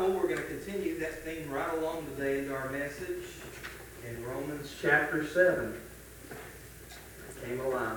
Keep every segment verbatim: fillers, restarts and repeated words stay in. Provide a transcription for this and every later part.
Bible, we're going to continue that theme right along today into our message in Romans chapter seven. It came alive.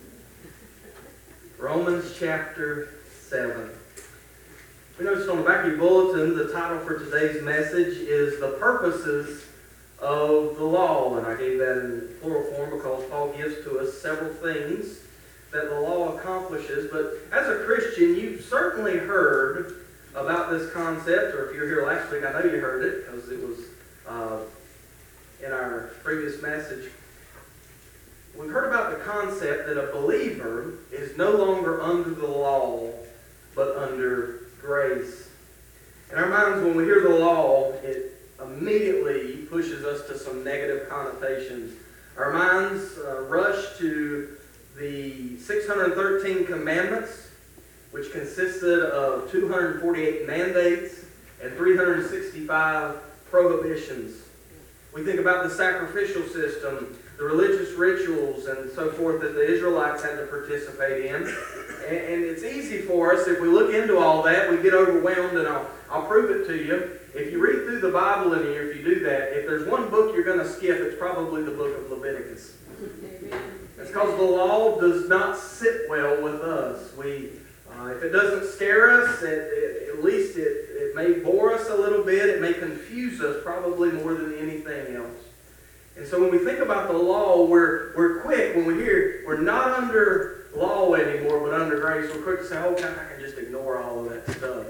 Romans chapter seven. We noticed on the back of your bulletin, the title for today's message is The Purposes of the Law. And I gave that in plural form because Paul gives to us several things that the law accomplishes. But as a Christian, you've certainly heard about this concept, or if you were here last week, I know you heard it because it was uh, in our previous message. We've heard about the concept that a believer is no longer under the law, but under grace. In our minds, when we hear the law, it immediately pushes us to some negative connotations. Our minds uh, rush to the six hundred thirteen commandments, which consisted of two hundred forty-eight mandates and three hundred sixty-five prohibitions. We think about the sacrificial system, the religious rituals and so forth that the Israelites had to participate in. And, and it's easy for us, if we look into all that, we get overwhelmed, and I'll, I'll prove it to you. If you read through the Bible in here, if you do that, if there's one book you're going to skip, it's probably the book of Leviticus. It's because the law does not sit well with us. We Uh, if it doesn't scare us, it, it, at least it, it may bore us a little bit. It may confuse us probably more than anything else. And so when we think about the law, we're, we're quick. When we hear we're not under law anymore, but under grace, we're quick to say, oh, God, I can just ignore all of that stuff.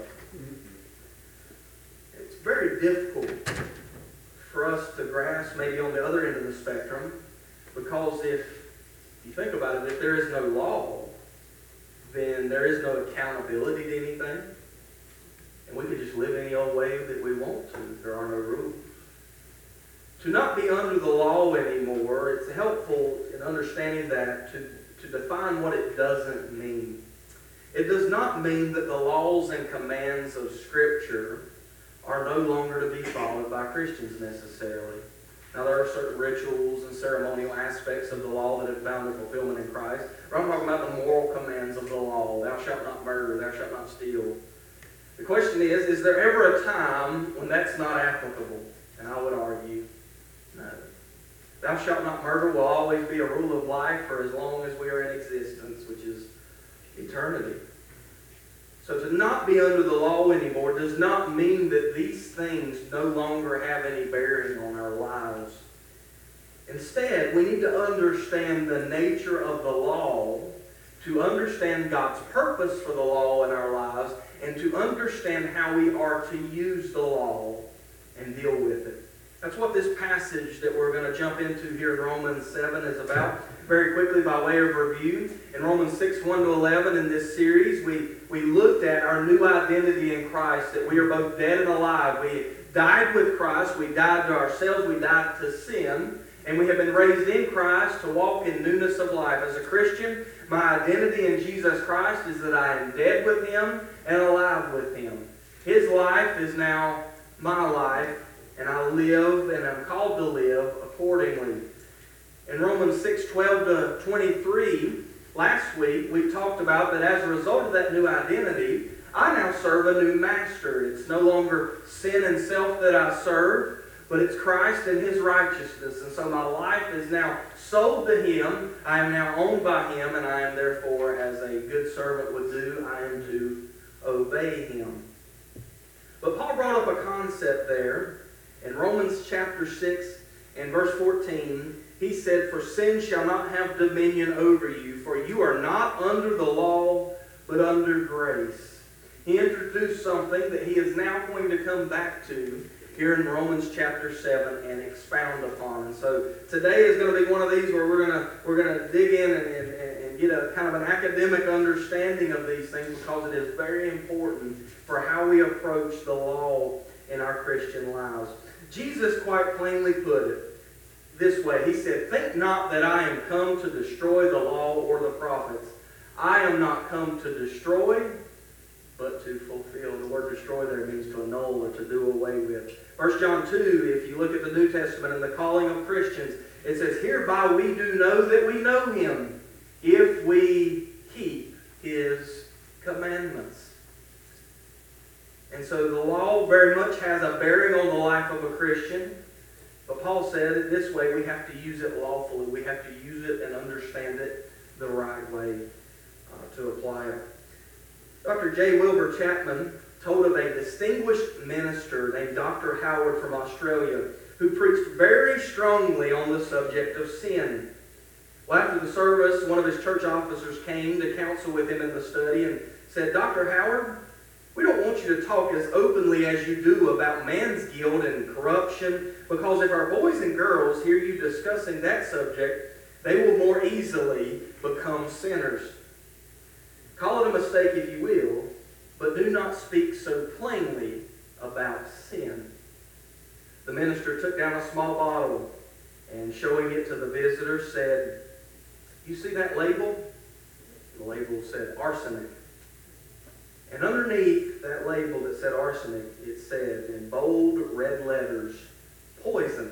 It's very difficult for us to grasp maybe on the other end of the spectrum, because if you think about it, if there is no law, then there is no accountability to anything. And we can just live any old way that we want to. There are no rules. To not be under the law anymore, it's helpful in understanding that to, to define what it doesn't mean. It does not mean that the laws and commands of Scripture are no longer to be followed by Christians necessarily. Now, there are certain rituals and ceremonial aspects of the law that have found their fulfillment in Christ. But I'm talking about the moral commands of the law. Thou shalt not murder. Thou shalt not steal. The question is, is there ever a time when that's not applicable? And I would argue, no. Thou shalt not murder will always be a rule of life for as long as we are in existence, which is eternity. So to not be under the law anymore does not mean that these things no longer have any bearing on our lives. Instead, we need to understand the nature of the law, to understand God's purpose for the law in our lives, and to understand how we are to use the law and deal with it. That's what this passage that we're going to jump into here in Romans seven is about. Very quickly, by way of review, in Romans six, one to eleven in this series, we, we looked at our new identity in Christ, that we are both dead and alive. We died with Christ, we died to ourselves, we died to sin, and we have been raised in Christ to walk in newness of life. As a Christian, my identity in Jesus Christ is that I am dead with Him and alive with Him. His life is now my life, and I live and I'm called to live accordingly. In Romans six, twelve to twenty-three, last week, we talked about that as a result of that new identity, I now serve a new master. It's no longer sin and self that I serve, but it's Christ and His righteousness. And so my life is now sold to Him. I am now owned by Him, and I am therefore, as a good servant would do, I am to obey Him. But Paul brought up a concept there in Romans chapter six and verse fourteen. He said, "For sin shall not have dominion over you, for you are not under the law, but under grace." He introduced something that he is now going to come back to here in Romans chapter seven and expound upon. And so today is going to be one of these where we're going to we're going to dig in and, and, and get a kind of an academic understanding of these things, because it is very important for how we approach the law in our Christian lives. Jesus quite plainly put it this way. He said, "Think not that I am come to destroy the law or the prophets. I am not come to destroy, but to fulfill." The word destroy there means to annul or to do away with. First John two, if you look at the New Testament and the calling of Christians, it says, "Hereby we do know that we know Him, if we keep His commandments." And so the law very much has a bearing on the life of a Christian. But Paul said it this way, we have to use it lawfully. We have to use it and understand it the right way uh, to apply it. Doctor J. Wilbur Chapman told of a distinguished minister named Doctor Howard from Australia who preached very strongly on the subject of sin. Well, after the service, one of his church officers came to counsel with him in the study and said, Doctor Howard, we don't want you to talk as openly as you do about man's guilt and corruption, because if our boys and girls hear you discussing that subject, they will more easily become sinners. Call it a mistake if you will, but do not speak so plainly about sin. The minister took down a small bottle and, showing it to the visitor, said, you see that label? The label said arsenic. And underneath that label that said arsenic, it said in bold red letters, poison.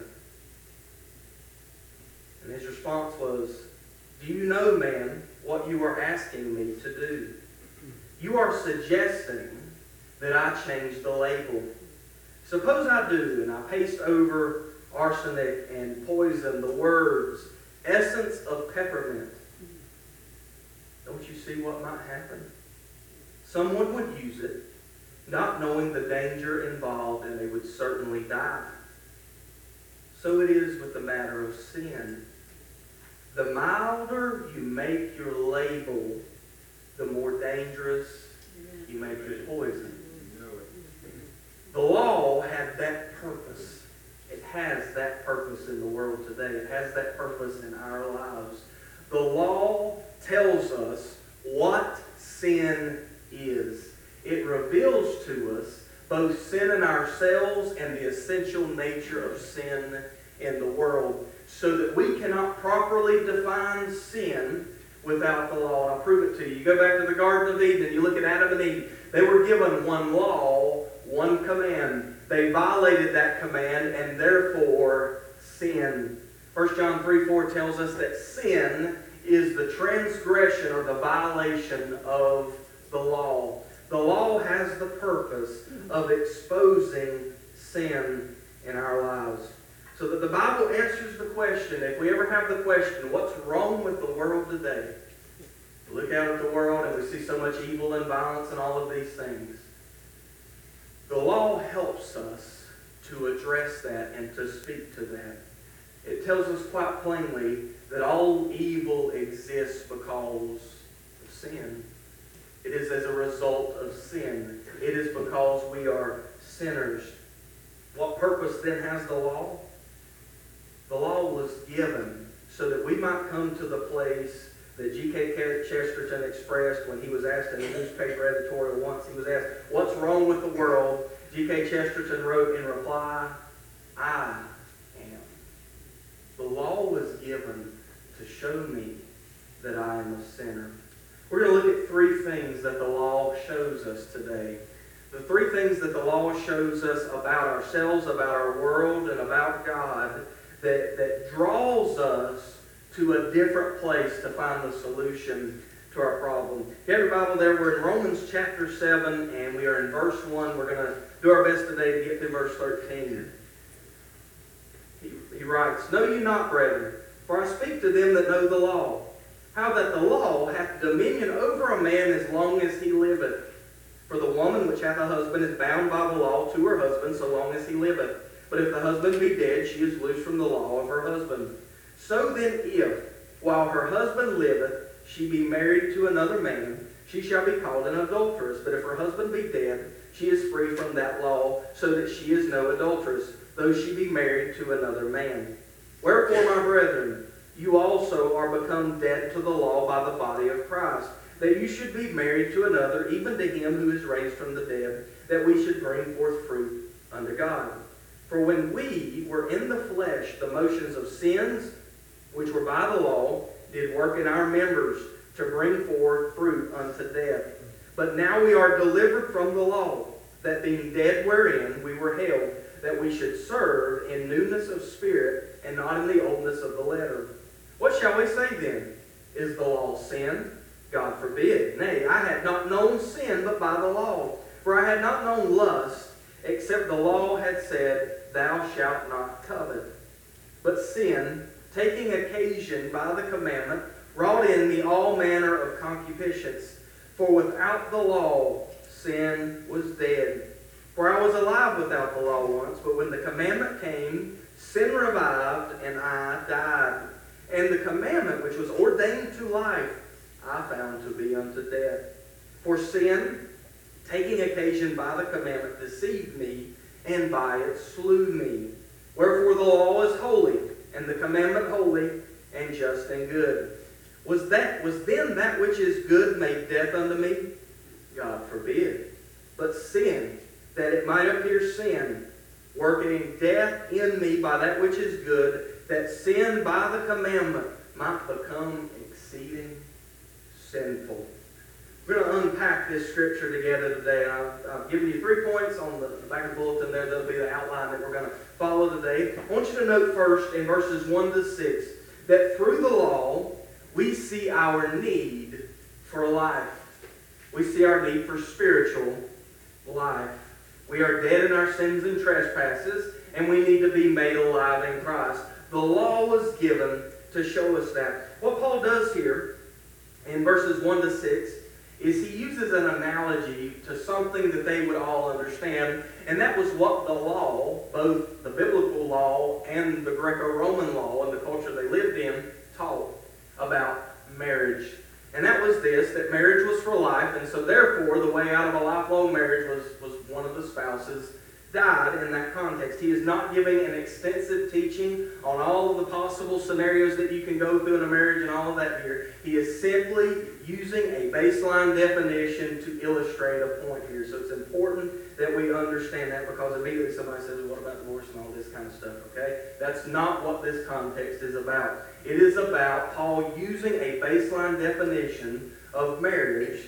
And his response was, do you know, man, what you are asking me to do? You are suggesting that I change the label. Suppose I do, and I paste over arsenic and poison the words, essence of peppermint. Don't you see what might happen? Someone would use it, not knowing the danger involved, and they would certainly die. So it is with the matter of sin. The milder you make your label, the more dangerous you make your poison. The law had that purpose. It has that purpose in the world today. It has that purpose in our lives. The law tells us what sin is. It reveals to us both sin in ourselves and the essential nature of sin in the world, so that we cannot properly define sin without the law. And I'll prove it to you. You go back to the Garden of Eden, you look at Adam and Eve. They were given one law, one command. They violated that command and therefore sinned. First John three four tells us that sin is the transgression or the violation of the law. The law has the purpose of exposing sin in our lives. So that the Bible answers the question, if we ever have the question, what's wrong with the world today? We look out at the world and we see so much evil and violence and all of these things. The law helps us to address that and to speak to that. It tells us quite plainly that all evil exists because of sin. It is as a result of sin. It is because we are sinners. What purpose then has the law? The law was given so that we might come to the place that G K Chesterton expressed when he was asked in a newspaper editorial once. He was asked, what's wrong with the world? G K Chesterton wrote in reply, I am. The law was given to show me that I am a sinner. We're going to look at three things that the law shows us today. The three things that the law shows us about ourselves, about our world, and about God that, that draws us to a different place to find the solution to our problem. If you have your Bible there, we're in Romans chapter seven, and we are in verse one. We're going to do our best today to get through verse thirteen. He, he writes, Know ye not, brethren, for I speak to them that know the law, how that the law hath dominion over a man as long as he liveth. For the woman which hath a husband is bound by the law to her husband so long as he liveth. But if the husband be dead, she is loosed from the law of her husband. So then if, while her husband liveth, she be married to another man, she shall be called an adulteress. But if her husband be dead, she is free from that law, so that she is no adulteress, though she be married to another man. Wherefore, my brethren, you also are become dead to the law by the body of Christ, that you should be married to another, even to him who is raised from the dead, that we should bring forth fruit unto God. For when we were in the flesh, the motions of sins, which were by the law, did work in our members to bring forth fruit unto death. But now we are delivered from the law, that being dead wherein we were held, that we should serve in newness of spirit, and not in the oldness of the letter. What shall we say then? Is the law sin? God forbid. Nay, I had not known sin but by the law. For I had not known lust, except the law had said, Thou shalt not covet. But sin, taking occasion by the commandment, wrought in me all manner of concupiscence. For without the law, sin was dead. For I was alive without the law once, but when the commandment came, sin revived, and I died. And the commandment which was ordained to life, I found to be unto death. For sin, taking occasion by the commandment, deceived me, and by it slew me. Wherefore the law is holy, and the commandment holy, and just and good. Was that was then that which is good made death unto me? God forbid. But sin, that it might appear sin, working death in me by that which is good, that sin by the commandment might become exceeding sinful. We're going to unpack this scripture together today. And I've, I've given you three points on the back of the bulletin there. That'll be the outline that we're going to follow today. I want you to note first in verses one to six that through the law we see our need for life. We see our need for spiritual life. We are dead in our sins and trespasses, and we need to be made alive in Christ. The law was given to show us that. What Paul does here in verses one to six is he uses an analogy to something that they would all understand, and that was what the law, both the biblical law and the Greco-Roman law and the culture they lived in, taught about marriage. And that was this, that marriage was for life, and so therefore the way out of a lifelong marriage was, was one of the spouses died in that context. He is not giving an extensive teaching on all of the possible scenarios that you can go through in a marriage and all of that here. He is simply using a baseline definition to illustrate a point here. So it's important that we understand that, because immediately somebody says, well, what about divorce and all this kind of stuff, okay? That's not what this context is about. It is about Paul using a baseline definition of marriage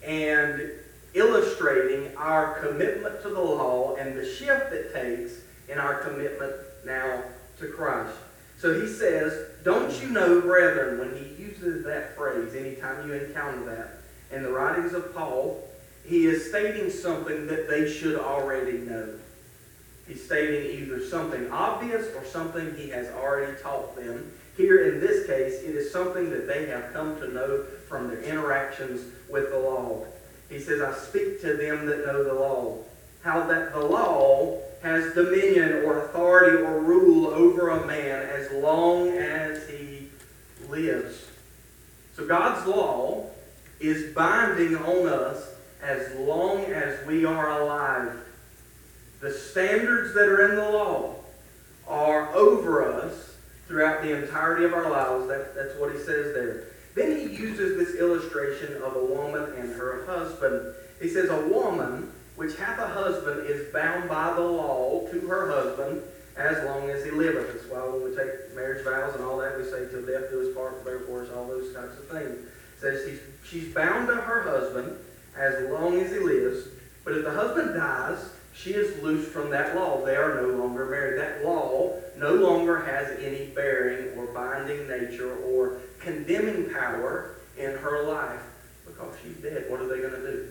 and illustrating our commitment to the law and the shift it takes in our commitment now to Christ. So he says, don't you know, brethren, when he uses that phrase, anytime you encounter that in the writings of Paul, he is stating something that they should already know. He's stating either something obvious or something he has already taught them. Here in this case, it is something that they have come to know from their interactions with the law. He says, I speak to them that know the law. How that the law has dominion or authority or rule over a man as long as he lives. So God's law is binding on us as long as we are alive. The standards that are in the law are over us throughout the entirety of our lives. That, that's what he says there. Then he uses this illustration of a woman and her husband. He says, a woman which hath a husband is bound by the law to her husband as long as he liveth. That's why when we take marriage vows and all that, we say, till death do us part, therefore all those types of things. It says she's, she's bound to her husband as long as he lives. But if the husband dies, she is loosed from that law. They are no longer married. That law no longer has any bearing or binding nature or condemning power in her life, because she's dead. What are they going to do?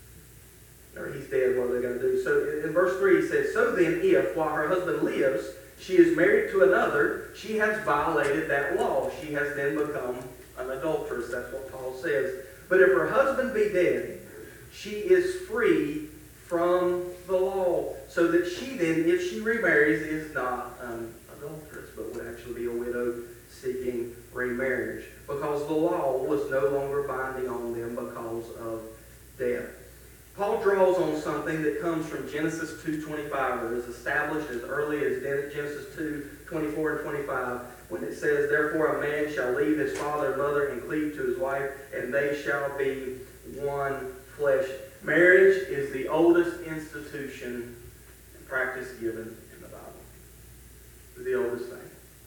Or he's dead, what are they going to do? So in verse three he says, so then if, while her husband lives, she is married to another, she has violated that law. She has then become an adulteress. That's what Paul says. But if her husband be dead, she is free from the law, so that she then, if she remarries, is not an adulteress, but would actually be a widow seeking remarriage, because the law was no longer binding on them because of death. Paul draws on something that comes from Genesis two twenty-five, or is established as early as Genesis two twenty-four and twenty-five, when it says, therefore a man shall leave his father and mother and cleave to his wife, and they shall be one flesh. Marriage is the oldest institution and practice given in the Bible. It's the oldest thing.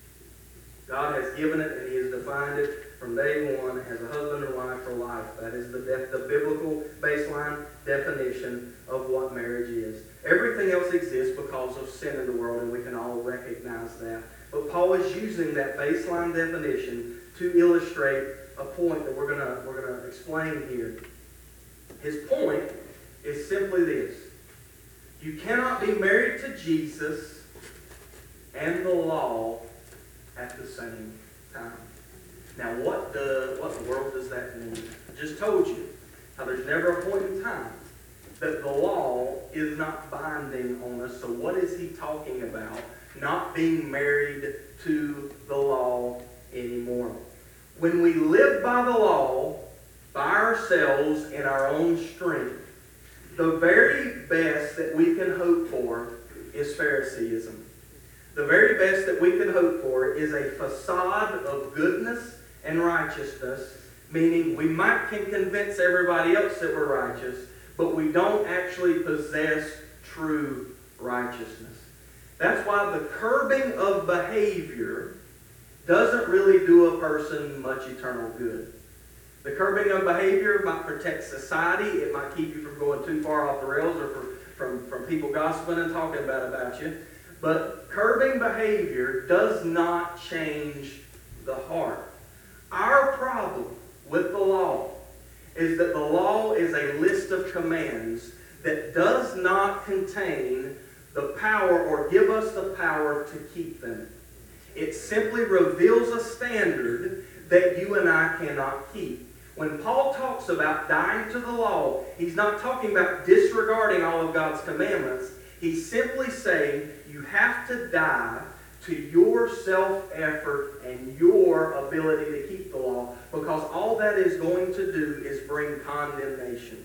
God has given it, and he has defined it from day one as a husband and wife for life. That is the, def- the biblical baseline definition of what marriage is. Everything else exists because of sin in the world, and we can all recognize that. But Paul is using that baseline definition to illustrate a point that we're going we're gonna explain here. His point is simply this. You cannot be married to Jesus and the law at the same time. Now, what the, what in the world does that mean? I just told you how there's never a point in time that the law is not binding on us. So what is he talking about? Not being married to the law anymore. When we live by the law, by ourselves in our own strength, the very best that we can hope for is Phariseeism. The very best that we can hope for is a facade of goodness and righteousness, meaning we might can convince everybody else that we're righteous, but we don't actually possess true righteousness. That's why the curbing of behavior doesn't really do a person much eternal good. The curbing of behavior might protect society. It might keep you from going too far off the rails or for, from, from people gossiping and talking bad about you. But curbing behavior does not change the heart. Our problem with the law is that the law is a list of commands that does not contain the power or give us the power to keep them. It simply reveals a standard that you and I cannot keep. When Paul talks about dying to the law, he's not talking about disregarding all of God's commandments. He's simply saying you have to die to your self-effort and your ability to keep the law, because all that is going to do is bring condemnation.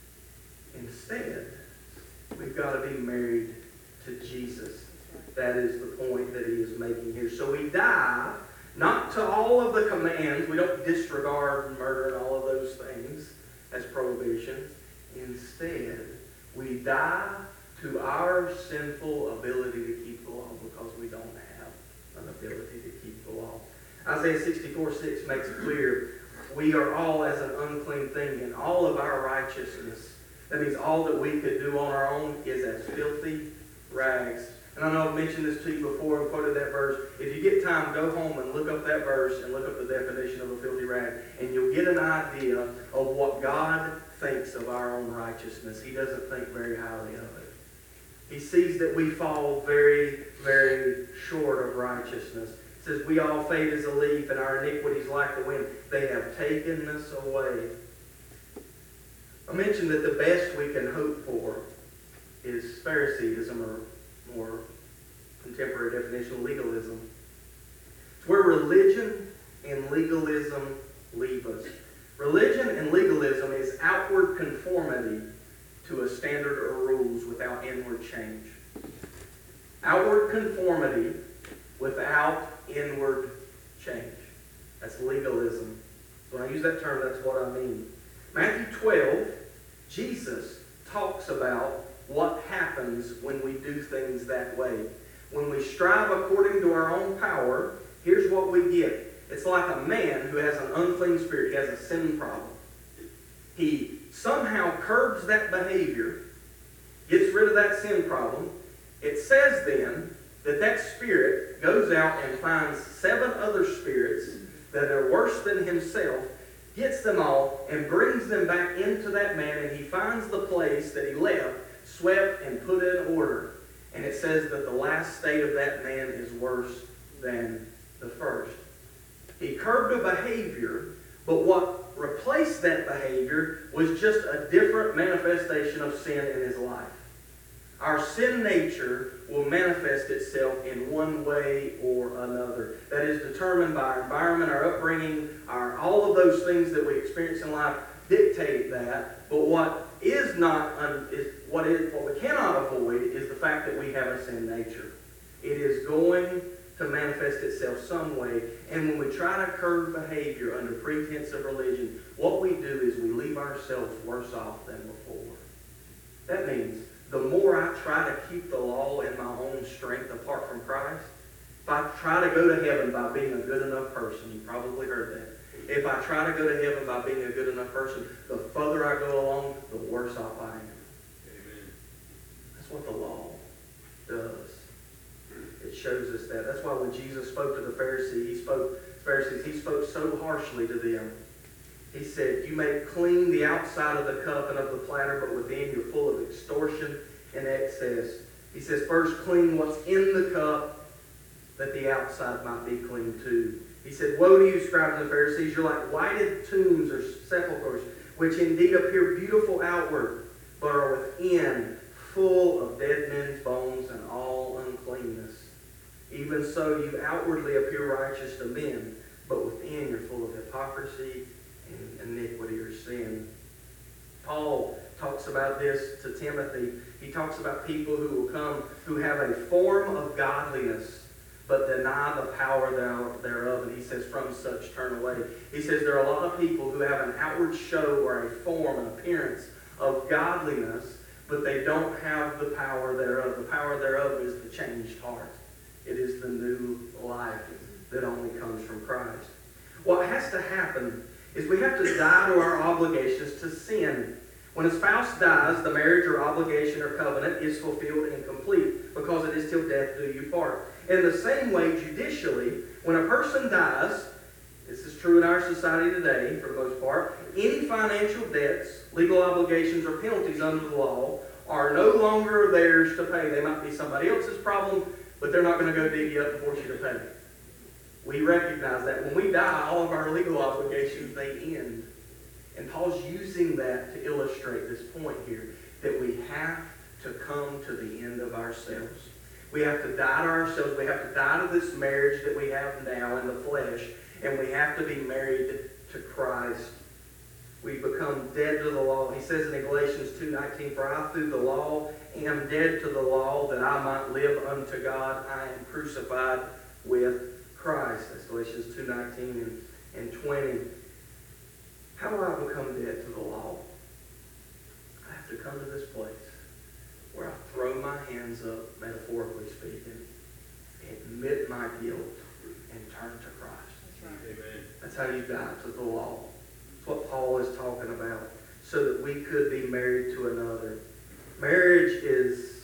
Instead, we've got to be married to Jesus. That is the point that he is making here. So we die not to all of the commands. We don't disregard murder and all of those things as prohibitions. Instead, we die to our sinful ability to keep the law because we don't have an ability to keep the law. Isaiah sixty-four six makes it clear we are all as an unclean thing, and all of our righteousness, that means all that we could do on our own, is as filthy rags. And I know I've mentioned this to you before and quoted that verse. If you get time, go home and look up that verse and look up the definition of a filthy rag, and you'll get an idea of what God thinks of our own righteousness. He doesn't think very highly of it. He sees that we fall very, very short of righteousness. It says, we all fade as a leaf, and our iniquities like the wind. They have taken us away. I mentioned that the best we can hope for is Phariseeism, or more contemporary definition, legalism. It's where religion and legalism leave us. Religion and legalism is outward conformity to a standard or rules without inward change. Outward conformity without inward change. That's legalism. When I use that term, that's what I mean. Matthew twelve, Jesus talks about what happens when we do things that way. When we strive according to our own power, here's what we get. It's like a man who has an unclean spirit. He has a sin problem. He somehow curbs that behavior, gets rid of that sin problem. It says then that that spirit goes out and finds seven other spirits that are worse than himself, gets them all, and brings them back into that man, and he finds the place that he left swept and put in order. And it says that the last state of that man is worse than the first. He curbed a behavior, but what replaced that behavior was just a different manifestation of sin in his life. Our sin nature will manifest itself in one way or another. That is determined by our environment, our upbringing, our all of those things that we experience in life dictate that. But what is not, un, is what is what we cannot avoid is the fact that we have a sin nature. It is going to manifest itself some way. And when we try to curb behavior under pretense of religion, what we do is we leave ourselves worse off than before. That means the more I try to keep the law in my own strength apart from Christ, if I try to go to heaven by being a good enough person, you probably heard that. If I try to go to heaven by being a good enough person, the further I go along, the worse off I am. Amen. That's what the law does. It shows us that. That's why when Jesus spoke to the Pharisees, he spoke Pharisees, he spoke so harshly to them. He said, you may clean the outside of the cup and of the platter, but within you're full of extortion and excess. He says, first clean what's in the cup, that the outside might be clean too. He said, woe to you, scribes and Pharisees, you're like whited tombs or sepulchres, which indeed appear beautiful outward, but are within full of dead men's bones and all uncleanness. Even so, you outwardly appear righteous to men, but within you're full of hypocrisy and iniquity or sin. Paul talks about this to Timothy. He talks about people who will come who have a form of godliness, but deny the power thereof. And he says, from such turn away. He says there are a lot of people who have an outward show or a form, an appearance of godliness, but they don't have the power thereof. The power thereof is the changed heart. It is the new life that only comes from Christ. What has to happen is we have to die to our obligations to sin. When a spouse dies, the marriage or obligation or covenant is fulfilled and complete, because it is till death do you part. In the same way, judicially, when a person dies, this is true in our society today for the most part, any financial debts, legal obligations, or penalties under the law are no longer theirs to pay. They might be somebody else's problem, but they're not going to go dig you up and force you to pay. We recognize that. When we die, all of our legal obligations, they end. And Paul's using that to illustrate this point here, that we have to come to the end of ourselves. We have to die to ourselves. We have to die to this marriage that we have now in the flesh, and we have to be married to Christ. We become dead to the law. He says in Galatians two nineteen, for I through the law am dead to the law, that I might live unto God. I am crucified with Christ. That's Galatians two nineteen and, and twenty. How do I become dead to the law? I have to come to this place where I throw my hands up, metaphorically speaking, admit my guilt, and turn to Christ. That's right. Amen. That's how you die to the law. That's what Paul is talking about, so that we could be married to another. Marriage is,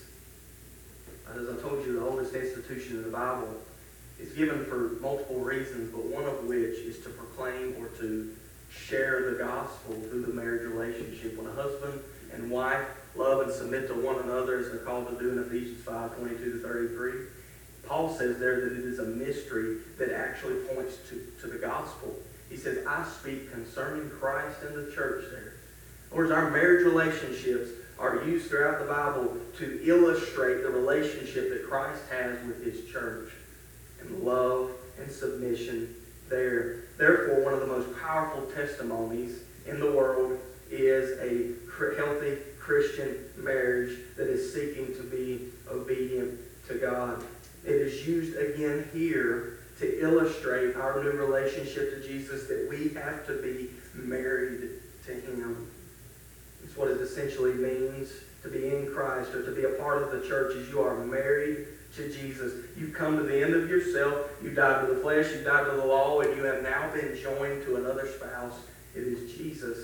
as I told you, the oldest institution in the Bible. It's given for multiple reasons, but one of which is to proclaim or to share the gospel through the marriage relationship. When a husband and wife love and submit to one another, as they're called to do in Ephesians five twenty-two to thirty-three, Paul says there that it is a mystery that actually points to, to the gospel. He says, I speak concerning Christ and the church there. In other words, our marriage relationships are used throughout the Bible to illustrate the relationship that Christ has with his church, and love and submission there. Therefore, one of the most powerful testimonies in the world is a healthy Christian marriage that is seeking to be obedient to God. It is used again here to illustrate our new relationship to Jesus, that we have to be married to him. It's what it essentially means to be in Christ, or to be a part of the church, is you are married to Jesus. You've come to the end of yourself. You died to the flesh. You died to the law, and you have now been joined to another spouse. It is Jesus.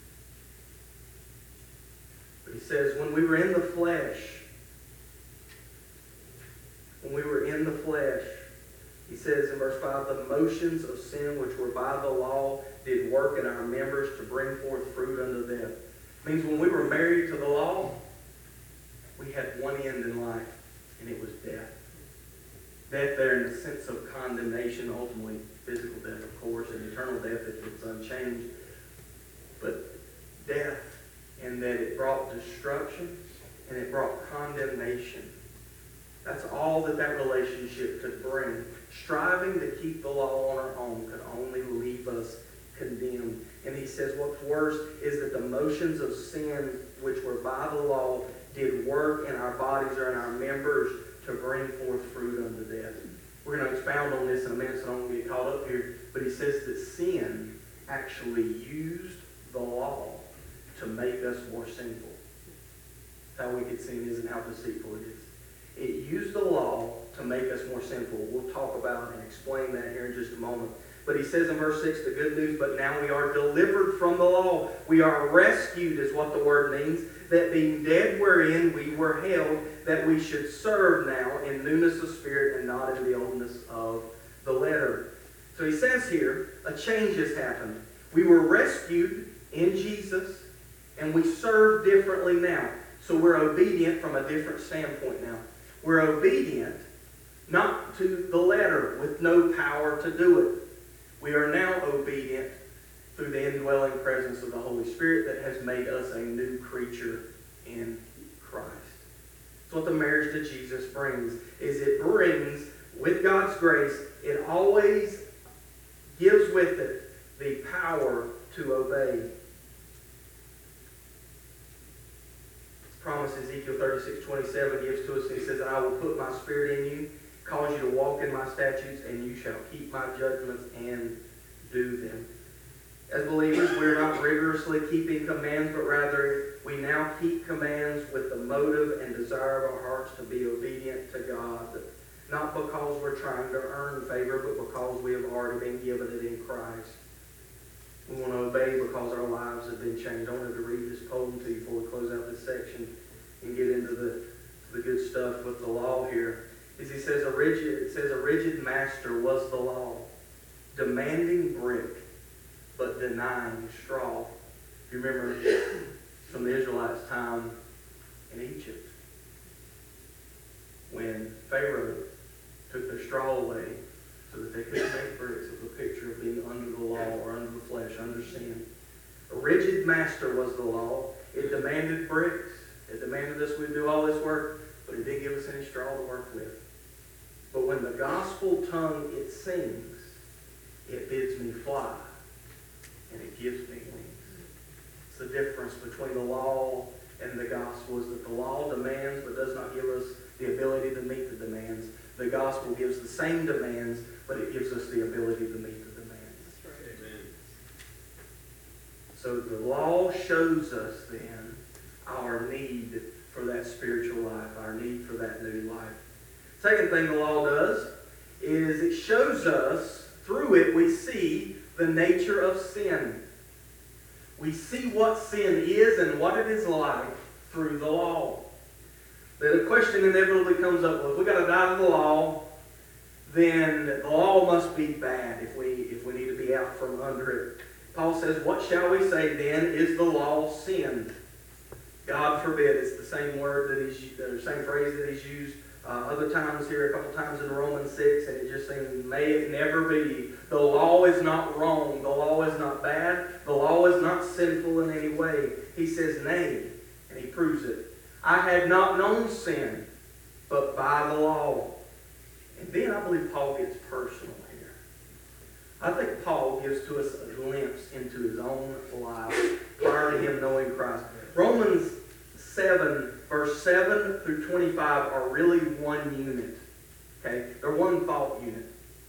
But he says, when we were in the flesh, when we were in the flesh, he says in verse five, the motions of sin which were by the law did work in our members to bring forth fruit unto death. It means when we were married to the law, we had one end in life, and it was death. Death there in the sense of condemnation, ultimately physical death, of course, and eternal death if it's unchanged. But death in that it brought destruction and it brought condemnation. That's all that that relationship could bring. Striving to keep the law on our own could only leave us condemned. And he says what's worse is that the motions of sin which were by the law did work in our bodies or in our members to bring forth fruit unto death. We're going to expound on this in a minute, so I don't want to get caught up here. But he says that sin actually used the law to make us more sinful. That's how wicked sin is and how deceitful it is. It used the law to make us more sinful. We'll talk about and explain that here in just a moment. But he says in verse six, the good news, but now we are delivered from the law. We are rescued, is what the word means. That being dead wherein we were held, that we should serve now in newness of spirit and not in the oldness of the letter. So he says here, a change has happened. We were rescued in Jesus, and we serve differently now. So we're obedient from a different standpoint now. We're obedient, not to the letter, with no power to do it. We are now obedient through the indwelling presence of the Holy Spirit that has made us a new creature in Christ. That's what the marriage to Jesus brings, is it brings, with God's grace, it always gives with it the power to obey. This promise Ezekiel thirty-six twenty-seven gives to us. He says, I will put my spirit in you, cause you to walk in my statutes, and you shall keep my judgments and do them. As believers, we're not rigorously keeping commands, but rather we now keep commands with the motive and desire of our hearts to be obedient to God. Not because we're trying to earn favor, but because we have already been given it in Christ. We want to obey because our lives have been changed. I wanted to read this poem to you before we close out this section and get into the, the good stuff with the law here. As he says, a rigid, it says, a rigid master was the law, demanding brick, but denying straw. You remember from the Israelites' time in Egypt, when Pharaoh took their straw away so that they couldn't make bricks. It was a picture of being under the law or under the flesh, under sin. A rigid master was the law. It demanded bricks. It demanded us we do all this work, but it didn't give us any straw to work with. But when the gospel tongue it sings, it bids me fly, and it gives me wings. It's the difference between the law and the gospel, is that the law demands but does not give us the ability to meet the demands. The gospel gives the same demands, but it gives us the ability to meet the demands. That's right. Amen. So the law shows us then our need for that spiritual life, our need for that new life. Second thing the law does is it shows us, through it we see the nature of sin. We see what sin is and what it is like through the law. The question inevitably comes up, well, if we've got to die to the law, then the law must be bad if we if we need to be out from under it. Paul says, what shall we say then? Is the law sin? God forbid. It's the same word that he's, the same phrase that he's used uh, other times here, a couple times in Romans six, and it just seems, may it never be. The law is not wrong. The law is not bad. The law is not sinful in any way. He says, nay, and he proves it. I had not known sin, but by the law. And then I believe Paul gets personal here. I think Paul gives to us a glimpse into his own life prior to him knowing Christ. Romans seven, verse seven through twenty-five are really one unit. Okay? They're one thought unit.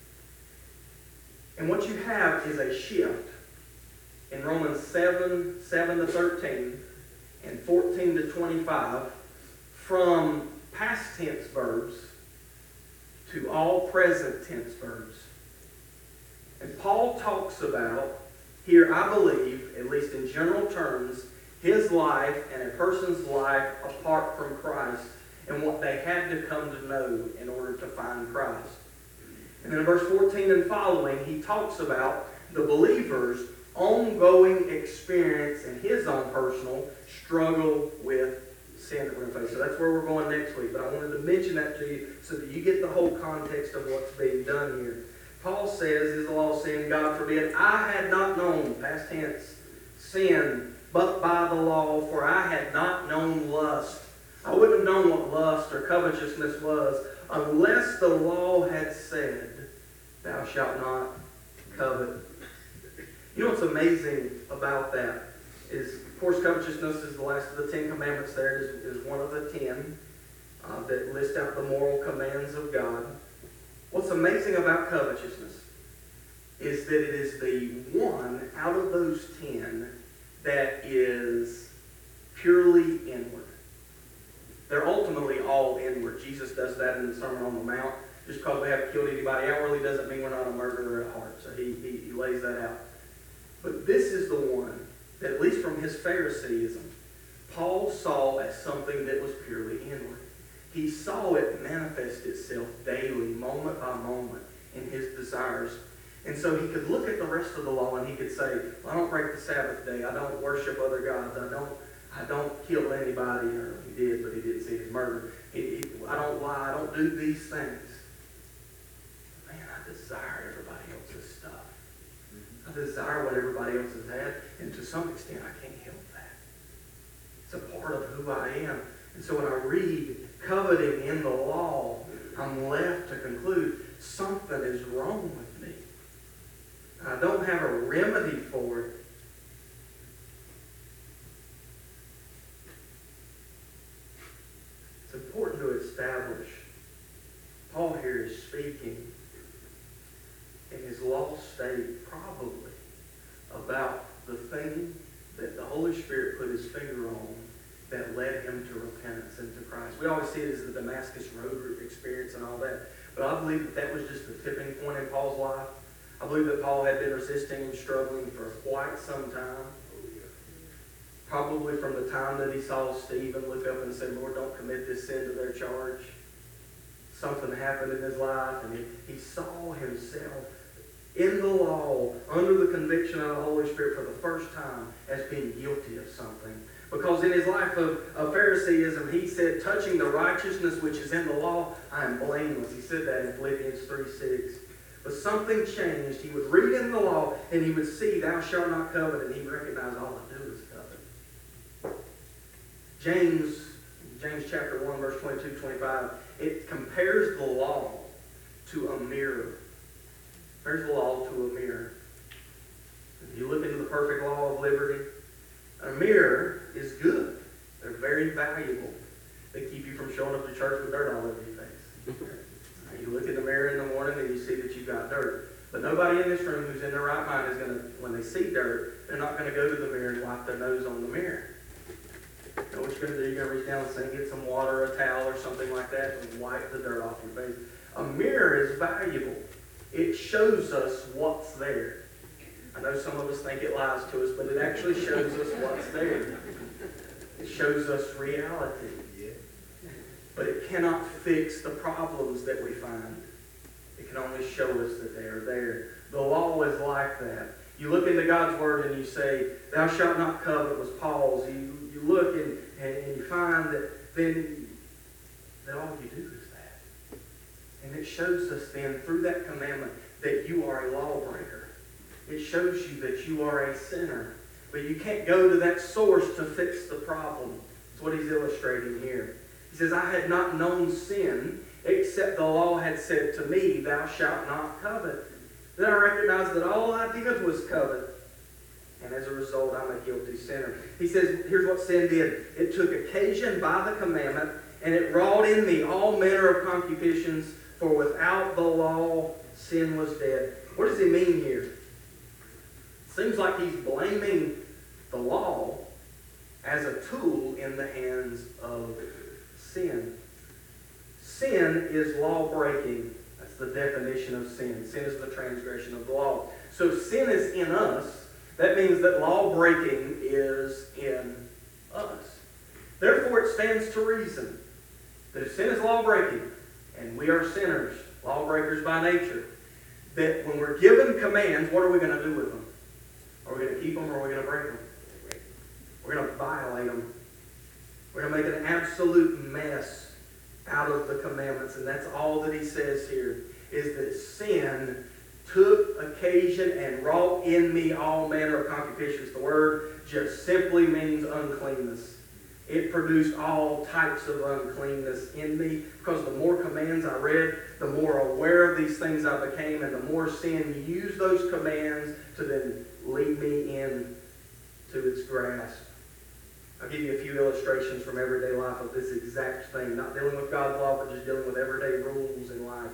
And what you have is a shift in Romans seven, seven to thirteen, and fourteen to twenty-five, from past tense verbs to all present tense verbs. And Paul talks about, here I believe, at least in general terms, his life and a person's life apart from Christ and what they had to come to know in order to find Christ. And then in verse fourteen and following, he talks about the believer's ongoing experience and his own personal struggle with sin that we're going to face. So that's where we're going next week. But I wanted to mention that to you so that you get the whole context of what's being done here. Paul says, is the law sin? God forbid. I had not known, past tense, sin, but by the law, for I had not known lust. I wouldn't have known what lust or covetousness was unless the law had said, thou shalt not covet. You know what's amazing about that is, of course, covetousness is the last of the Ten Commandments there. It is, is one of the ten uh, that list out the moral commands of God. What's amazing about covetousness is that it is the one out of those ten that is purely inward. They're ultimately all inward. Jesus does that in the Sermon on the Mount. Just because we haven't killed anybody outwardly doesn't mean we're not a murderer at heart. So he, he, he lays that out. But this is the one that, at least from his Phariseeism, Paul saw as something that was purely inward. He saw it manifest itself daily, moment by moment, in his desires. And so he could look at the rest of the law and he could say, well, I don't break the Sabbath day. I don't worship other gods. I don't I don't kill anybody. Or he did, but he didn't see his murder. He, he, I don't lie. I don't do these things. Man, I desire everybody else's stuff. I desire what everybody else has had. And to some extent, I can't help that. It's a part of who I am. And so when I read coveting in the law, I'm left to conclude something is wrong with me. I don't have a remedy for it. It's important to establish. Paul here is speaking in his lost state probably about the thing that the Holy Spirit put his finger on that led him to repentance and to Christ. We always see it as the Damascus Road experience and all that. But I believe that that was just the tipping point in Paul's life. I believe that Paul had been resisting and struggling for quite some time. Probably from the time that he saw Stephen look up and say, Lord, don't commit this sin to their charge. Something happened in his life, and he, he saw himself in the law, under the conviction of the Holy Spirit for the first time, as being guilty of something. Because in his life of, of Phariseeism, he said, touching the righteousness which is in the law, I am blameless. He said that in Philippians three six. But something changed. He would read in the law, and he would see, thou shalt not covet, and he would recognize all I do is covet. James, James chapter one, verse twenty-two, twenty-five, it compares the law to a mirror. Compares the law to a mirror. If you look into the perfect law of liberty, a mirror is good. They're very valuable. They keep you from showing up to church with dirt all over your face. You look in the mirror in the morning and you see that you've got dirt. But nobody in this room who's in their right mind is going to, when they see dirt, they're not going to go to the mirror and wipe their nose on the mirror. You know what you're going to do? You're going to reach down and say, get some water, a towel, or something like that, and wipe the dirt off your face. A mirror is valuable. It shows us what's there. I know some of us think it lies to us, but it actually shows us what's there. It shows us reality. But it cannot fix the problems that we find. It can only show us that they are there. The law is like that. You look into God's Word and you say, thou shalt not covet was Paul's. You, you look and, and, and you find that then that all you do is that. And it shows us then through that commandment that you are a lawbreaker. It shows you that you are a sinner. But you can't go to that source to fix the problem. That's what he's illustrating here. He says, I had not known sin, except the law had said to me, thou shalt not covet. Then I recognized that all I did was covet. And as a result, I'm a guilty sinner. He says, here's what sin did. It took occasion by the commandment, and it wrought in me all manner of concupissions, for without the law, sin was dead. What does he mean here? Seems like he's blaming the law as a tool in the hands of sin. Sin is law breaking. That's the definition of sin. Sin is the transgression of the law. So sin is in us. That means that law breaking is in us. Therefore, it stands to reason that if sin is law breaking, and we are sinners, lawbreakers by nature, that when we're given commands, what are we going to do with them? Are we going to keep them or are we going to break them? We're going to violate them. We're going to make an absolute mess out of the commandments. And that's all that he says here, is that sin took occasion and wrought in me all manner of concupiscence. The word just simply means uncleanness. It produced all types of uncleanness in me, because the more commands I read, the more aware of these things I became, and the more sin used those commands to then lead me in to its grasp. I'll give you a few illustrations from everyday life of this exact thing. Not dealing with God's law, but just dealing with everyday rules in life.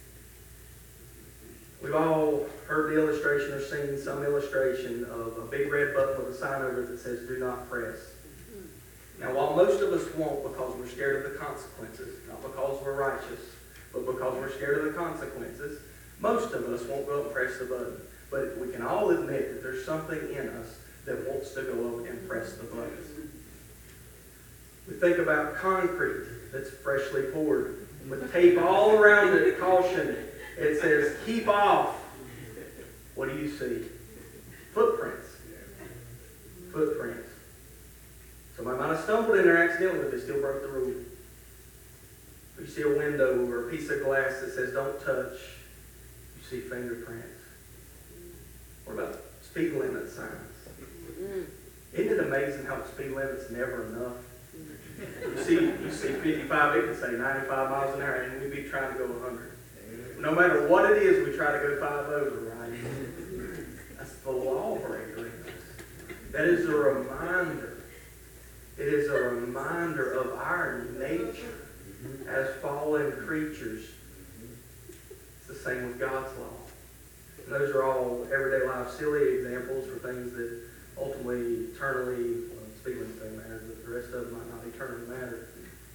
We've all heard the illustration or seen some illustration of a big red button with a sign over it that says, do not press. Now, while most of us won't, because we're scared of the consequences, not because we're righteous, but because we're scared of the consequences, most of us won't go up and press the button. But we can all admit that there's something in us that wants to go up and press the buttons. We think about concrete that's freshly poured, with tape all around it, caution. It says, keep off. what do you see? Footprints. Footprints. Somebody might have stumbled in there accidentally, but they still broke the rule. You see a window or a piece of glass that says don't touch, you see fingerprints. What about speed limit signs? Isn't it amazing how the speed limit's never enough? You see, you see fifty-five, it can say ninety-five miles an hour, and we'd be trying to go one hundred. No matter what it is, we try to go five over, right? That's the lawbreaker in us. That is a reminder. It is a reminder of our nature as fallen creatures. It's the same with God's law. And those are all everyday life silly examples for things that ultimately, eternally, well, speed limits don't matter, but the rest of them might not eternally matter.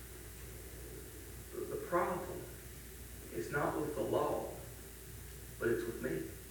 The problem is not with the law, but it's with me.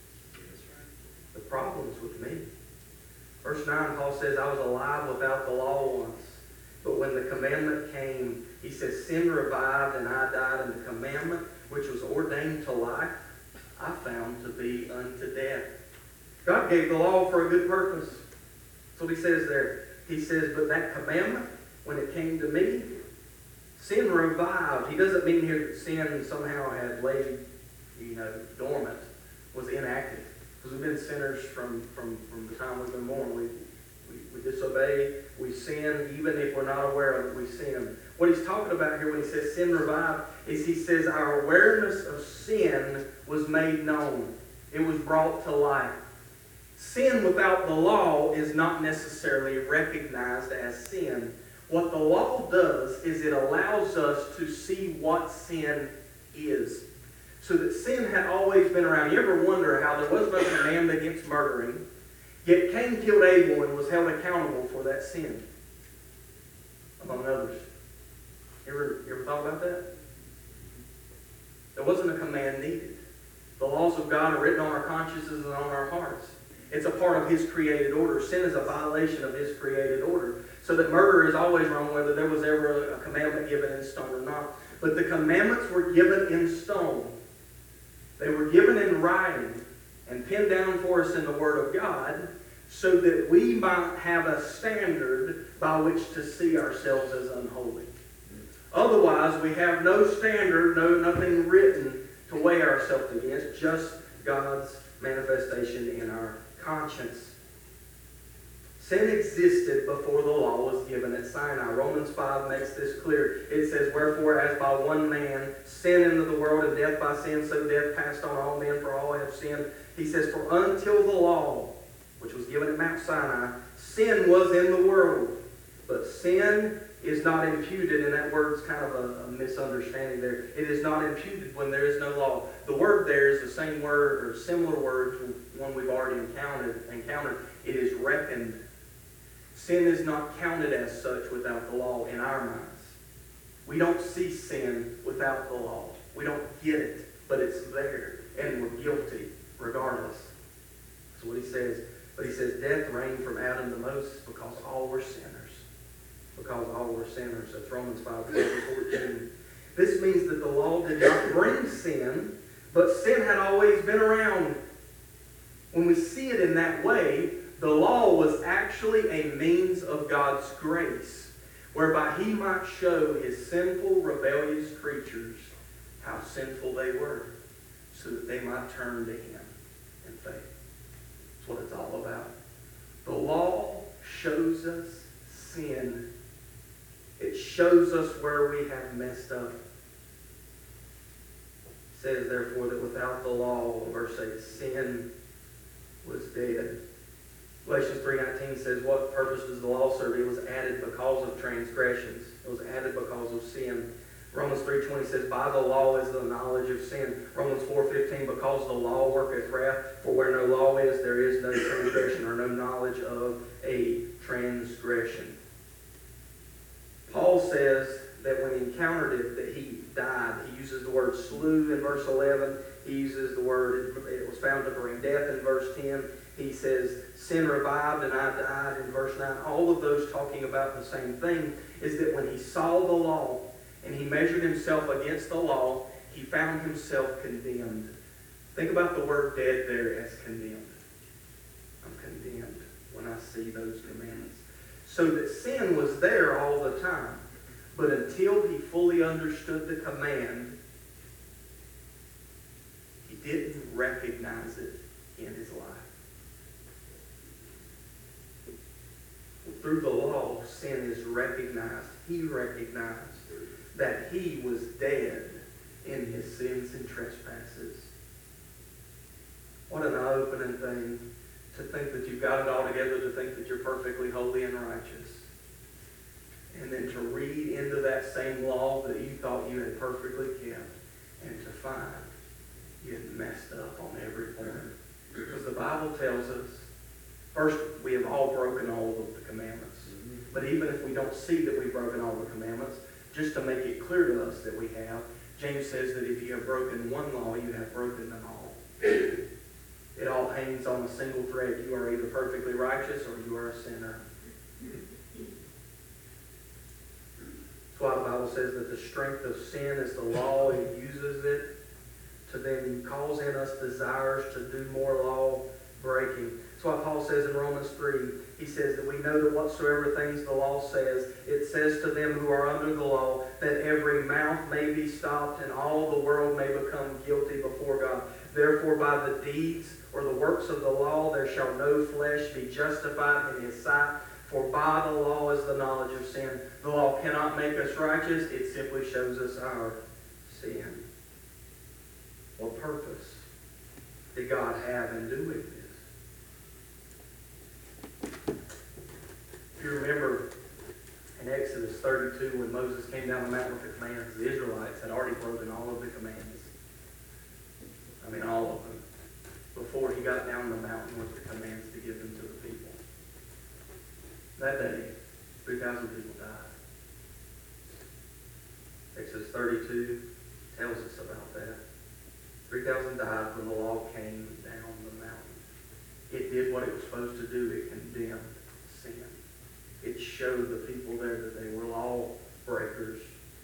The problem is with me. Verse nine, Paul says, I was alive without the law once, but when the commandment came, he says, sin revived and I died, and the commandment which was ordained to life, I found to be unto death. God gave the law for a good purpose. That's what he says there. He says, but that commandment, when it came to me, sin revived. He doesn't mean here that sin somehow had laid, you know, dormant, was inactive. Because we've been sinners from, from, from the time we've been born. We, we, we disobey, we sin, even if we're not aware of it, we sin. What he's talking about here when he says sin revived is he says our awareness of sin was made known. It was brought to light. Sin without the law is not necessarily recognized as sin. What the law does is it allows us to see what sin is. So that sin had always been around. You ever wonder how there was no command against murdering, yet Cain killed Abel and was held accountable for that sin, among others? You ever, you ever thought about that? There wasn't a command needed. The laws of God are written on our consciences and on our hearts. It's a part of His created order. Sin is a violation of His created order. So that murder is always wrong, whether there was ever a commandment given in stone or not. But the commandments were given in stone. They were given in writing and pinned down for us in the Word of God so that we might have a standard by which to see ourselves as unholy. Otherwise, we have no standard, no nothing written to weigh ourselves against, just God's manifestation in our conscience. Sin existed before the law was given at Sinai. Romans five makes this clear. It says, wherefore, as by one man sin into the world, and death by sin, so death passed on all men, for all have sinned. He says, for until the law, which was given at Mount Sinai, sin was in the world. But sin is not imputed, and that word's kind of a, a misunderstanding there. It is not imputed when there is no law. The word there is the same word or similar word to one we've already encountered. encountered. It is reckoned. Sin is not counted as such without the law in our minds. We don't see sin without the law. We don't get it, but it's there, and we're guilty regardless. That's what he says. But he says, death reigned from Adam to Moses because all were sinners. Because all were sinners. That's Romans five, fourteen. This means that the law did not bring sin, but sin had always been around. When we see it in that way, the law was actually a means of God's grace, whereby He might show His sinful, rebellious creatures how sinful they were, so that they might turn to Him in faith. That's what it's all about. The law shows us sin. It shows us where we have messed up. It says, therefore, that without the law, verse eight, sin was dead. Galatians three nineteen says, what purpose does the law serve? It was added because of transgressions. It was added because of sin. Romans three twenty says, by the law is the knowledge of sin. Romans four fifteen, because the law worketh wrath, for where no law is, there is no transgression or no knowledge of a transgression. Paul says that when he encountered it, that he died. He uses the word slew in verse eleven. He uses the word, it was found to bring death in verse ten. He says, sin revived and I died in verse nine. All of those talking about the same thing is that when he saw the law and he measured himself against the law, he found himself condemned. Think about the word dead there as condemned. I'm condemned when I see those commandments. So that sin was there all the time. But until he fully understood the command, he didn't recognize it in his life. Through the law, sin is recognized. He recognized that he was dead in his sins and trespasses. What an eye-opening thing to think that you've got it all together, to think that you're perfectly holy and righteous. And then to read into that same law that you thought you had perfectly kept, and to find you had messed up on every point. Because the Bible tells us, first, we have all broken all of the commandments. But even if we don't see that we've broken all the commandments, just to make it clear to us that we have, James says that if you have broken one law, you have broken them all. It all hangs on a single thread. You are either perfectly righteous or you are a sinner. That's why the Bible says that the strength of sin is the law. It uses it to then cause in us desires to do more law breaking. That's why Paul says in Romans three, he says that we know that whatsoever things the law says, it says to them who are under the law, that every mouth may be stopped and all the world may become guilty before God. Therefore by the deeds or the works of the law there shall no flesh be justified in his sight, for by the law is the knowledge of sin. The law cannot make us righteous, it simply shows us our sin. What purpose did God have in doing this? If you remember in Exodus thirty-two, when Moses came down the mountain with the commands, the Israelites had already broken all of the commands. I mean, all of them. Before he got down the mountain with the commands to give them to the people. That day, three thousand people died. Exodus thirty-two tells us about that. three thousand died when the law came down the mountain. It did what it was supposed to do. It condemned sin. It showed the people there that they were law breakers.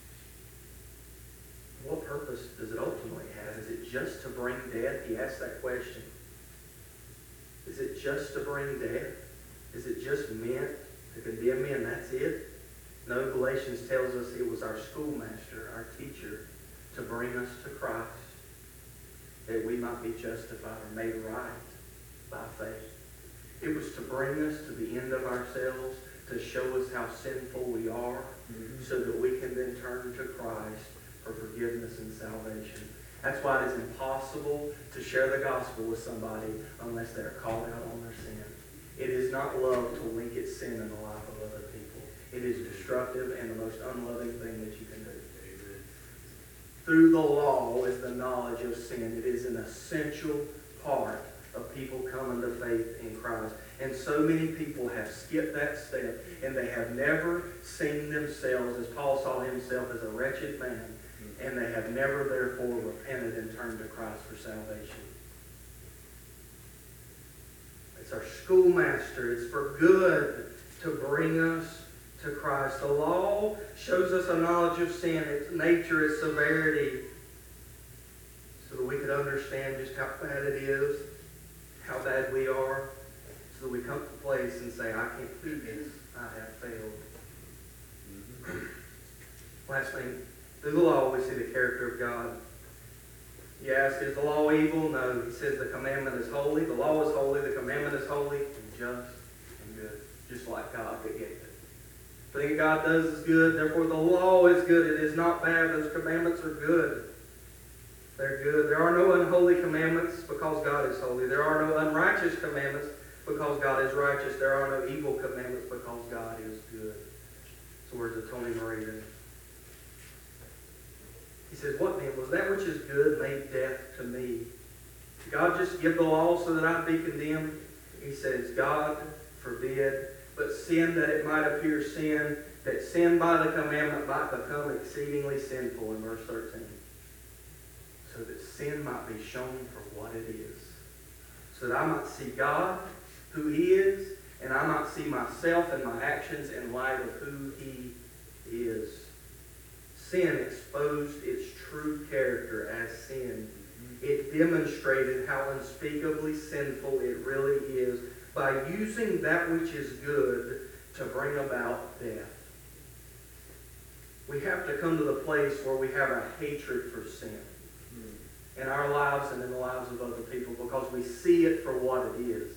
What purpose does it ultimately have? Is it just to bring death? He asked that question. Is it just to bring death? Is it just meant to condemn men? That's it? No, Galatians tells us it was our schoolmaster, our teacher, to bring us to Christ, that we might be justified or made right by faith. It was to bring us to the end of ourselves, to show us how sinful we are, mm-hmm. so that we can then turn to Christ for forgiveness and salvation. That's why it is impossible to share the gospel with somebody unless they are called out on their sin. It is not love to wink at sin in the life of other people. It is destructive and the most unloving thing that you can do. Amen. Through the law is the knowledge of sin. It is an essential part of people coming to faith in Christ. And so many people have skipped that step, and they have never seen themselves, as Paul saw himself, as a wretched man, and they have never therefore repented and turned to Christ for salvation. It's our schoolmaster. It's for good to bring us to Christ. The law shows us a knowledge of sin, its nature, its severity, so that we could understand just how bad it is, how bad we are, so that we come to a place and say, I can't do this. I have failed. Mm-hmm. Last thing, through the law we see the character of God. You ask, is the law evil? No. He says the commandment is holy. The law is holy. The commandment is holy and just and good. Just like God that gave it. Everything God does is good. Therefore the law is good. It is not bad. Those commandments are good. They're good. There are no unholy commandments because God is holy. There are no unrighteous commandments because God is righteous. There are no evil commandments because God is good. It's the words of Tony Meriden. He says, what then? Was that which is good made death to me? Did God just give the law so that I'd be condemned? He says, God forbid, but sin that it might appear sin, that sin by the commandment might become exceedingly sinful, in verse thirteen. So that sin might be shown for what it is. So that I might see God, who He is, and I might see myself and my actions in light of who He is. Sin exposed its true character as sin It demonstrated how unspeakably sinful it really is by using that which is good to bring about death. We have to come to the place where we have a hatred for sin in our lives and in the lives of other people because we see it for what it is.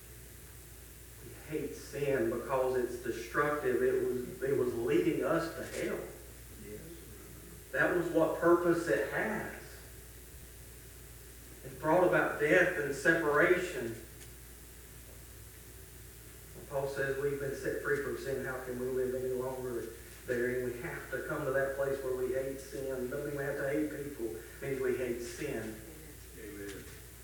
We hate sin because it's destructive. It was, it was leading us to hell. Yes. That was what purpose it has. It brought about death and separation. Paul says we've been set free from sin. How can we live any longer therein? We have to come to that place where we hate sin. Doesn't mean we have to hate people. It means we hate sin. Amen.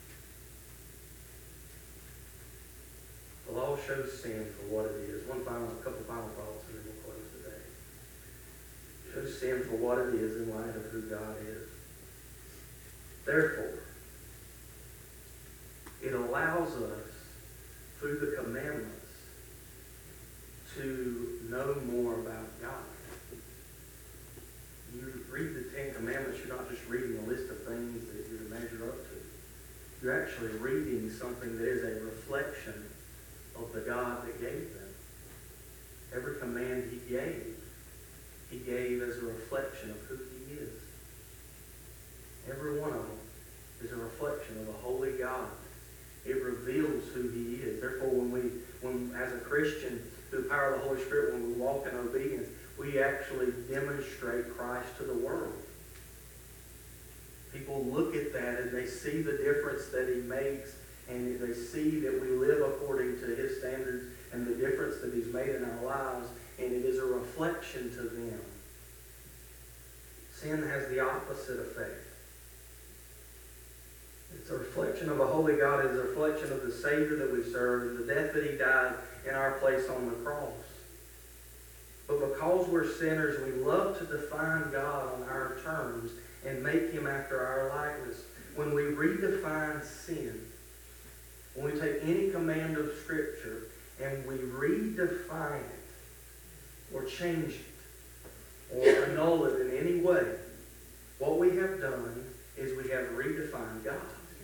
The law shows sin for what it is. One final, a couple final thoughts, and then we'll close today. It shows sin for what it is in light of who God is. Therefore, it allows us, through the commandments, to know more about God. You read the Ten Commandments, you're not just reading a list of things that you're to measure up to. You're actually reading something that is a reflection of the God that gave them. Every command he gave, he gave as a reflection of who he is. Every one of them is a reflection of a holy God. It reveals who he is. Therefore, when we, when as a Christian, through the power of the Holy Spirit, when we walk in obedience, we actually demonstrate Christ to the world. People look at that and they see the difference that he makes, and they see that we live according to his standards and the difference that he's made in our lives, and it is a reflection to them. Sin has the opposite effect. It's a reflection of a holy God. It's a reflection of the Savior that we serve and the death that he died in our place on the cross. But because we're sinners, we love to define God on our terms and make him after our likeness. When we redefine sin, when we take any command of Scripture and we redefine it or change it or annul it in any way, what we have done is we have redefined God.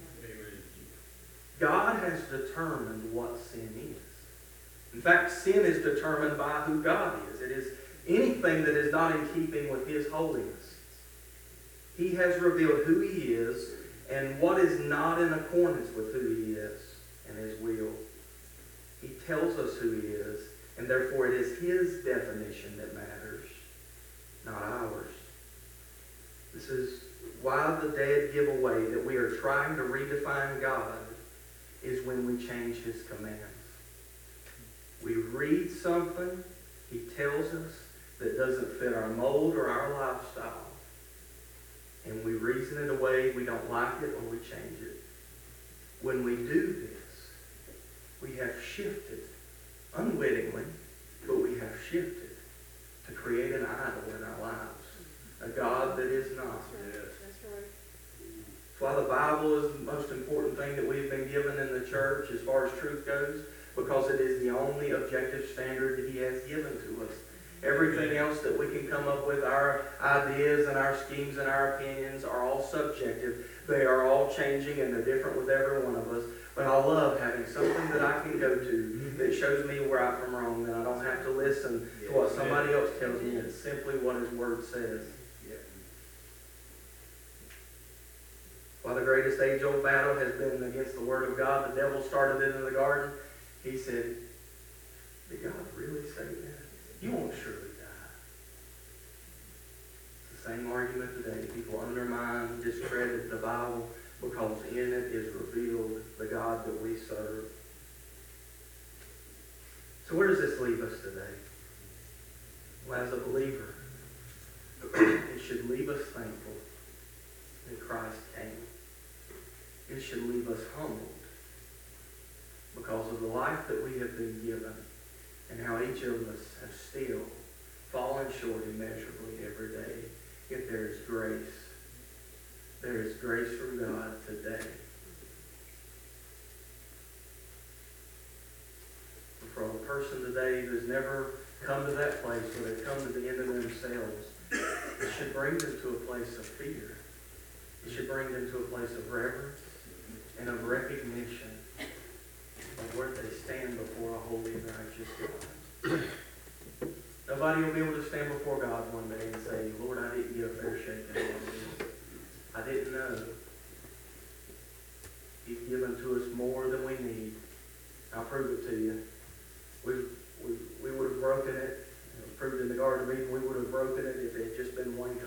God has determined what sin is. In fact, sin is determined by who God is. It is anything that is not in keeping with his holiness. He has revealed who he is and what is not in accordance with who he is and his will. He tells us who he is, and therefore it is his definition that matters, not ours. This is why the dead give away that we are trying to redefine God is when we change his commands. We read something he tells us that doesn't fit our mold or our lifestyle, and we reason it away. We don't like it or we change it. When we do this, we have shifted, unwittingly, but we have shifted to create an idol in our lives, a God that is not. That's why the Bible is the most important thing that we've been given in the church as far as truth goes, because it is the only objective standard that he has given to us. Everything else that we can come up with, our ideas and our schemes and our opinions, are all subjective. They are all changing and they're different with every one of us. But I love having something that I can go to that shows me where I'm wrong, and I don't have to listen to what somebody else tells me. It's simply what his word says. While the greatest age-old battle has been against the Word of God, the devil started it in the garden. He said, did God really say that? You won't surely die. It's the same argument today. People undermine, discredit the Bible because in it is revealed the God that we serve. So where does this leave us today? Well, as a believer, it should leave us thankful that Christ came. It should leave us humbled because of the life that we have been given and how each of us have still fallen short immeasurably every day. Yet there is grace. There is grace from God today. For a person today who has never come to that place where they've come to the end of themselves, it should bring them to a place of fear. It should should bring them to a place of reverence and of recognition of where they stand before a holy and righteous God. Nobody will be able to stand before God one day and say, Lord, I didn't get a fair shake in all this. I didn't know. You've given to us more than we need. I'll prove it to you. We, we, we would have broken it. It was proved in the Garden of Eden. We would have broken it if it had just been one